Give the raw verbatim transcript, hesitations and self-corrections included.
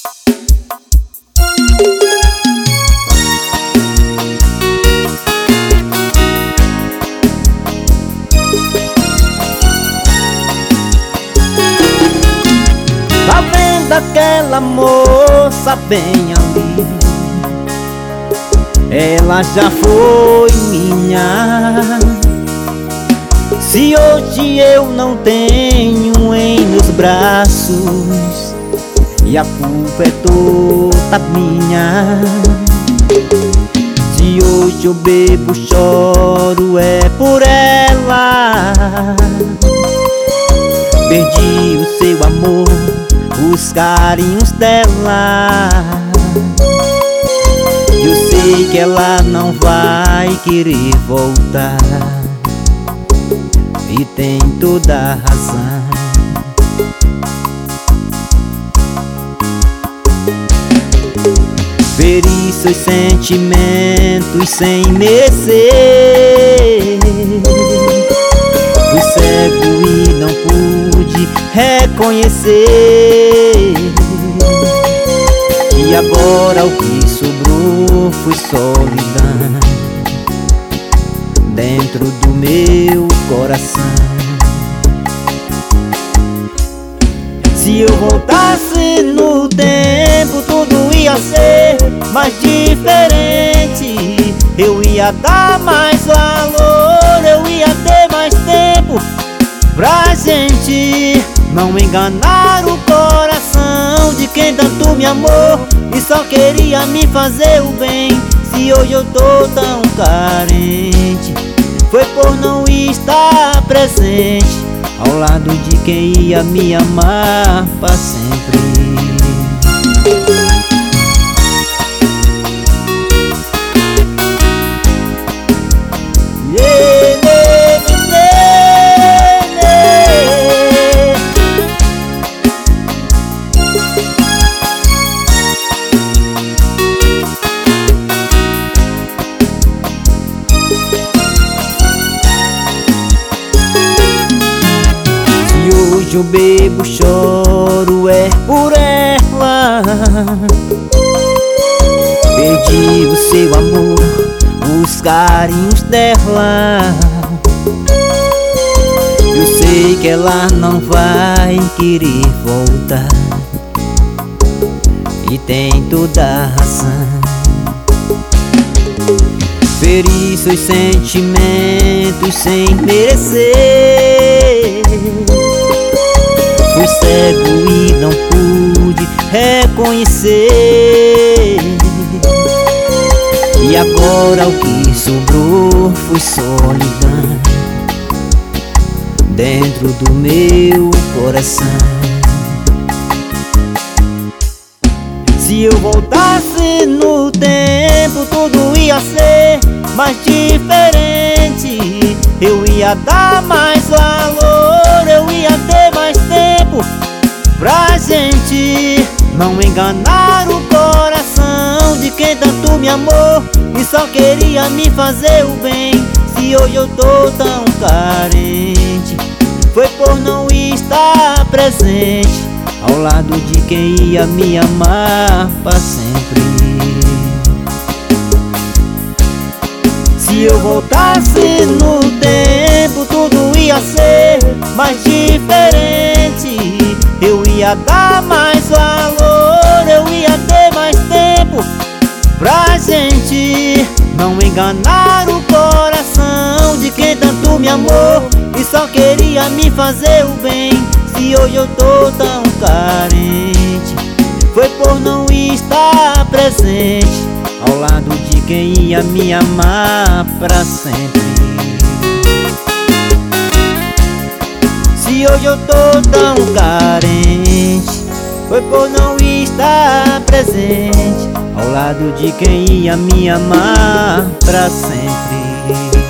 Tá vendo aquela moça bem ali? Ela já foi minha. Se hoje eu não tenho em meus braços, e a culpa é toda minha. Se hoje eu bebo, choro, é por ela. Perdi o seu amor, os carinhos dela. Eu sei que ela não vai querer voltar, e tem toda a razão. Feri seus sentimentos sem merecer. Fui cego e não pude reconhecer. E agora o que sobrou foi solidão dentro do meu coração. Se eu voltasse no tempo, tudo ia ser mais diferente. Eu ia dar mais valor, eu ia ter mais tempo pra gente não enganar o coração de quem tanto me amou e só queria me fazer o bem. Se hoje eu tô tão carente, foi por não estar presente ao lado de quem ia me amar pra sempre. Hoje eu bebo, choro, é por ela. Perdi o seu amor, os carinhos dela. Eu sei que ela não vai querer voltar, e tem toda a razão. Feri seus sentimentos sem merecer. Fui cego e não pude reconhecer. E agora o que sobrou foi solidão dentro do meu coração. Se eu voltasse no tempo, tudo ia ser mais diferente. Eu ia dar mais valor, eu ia ter mais tempo pra gente não enganar o coração de quem tanto me amou e só queria me fazer o bem. Se hoje eu tô tão carente, foi por não estar presente ao lado de quem ia me amar pra sempre. Se eu voltasse no tempo, tudo ia ser mais diferente. Eu ia dar mais valor, eu ia ter mais tempo pra gente não enganar o coração de quem tanto me amou e só queria me fazer o bem. Se hoje eu tô tão carente, foi por não estar presente ao lado de quem ia me amar pra sempre. Se hoje eu tô tão carente, foi por não estar presente ao lado de quem ia me amar pra sempre.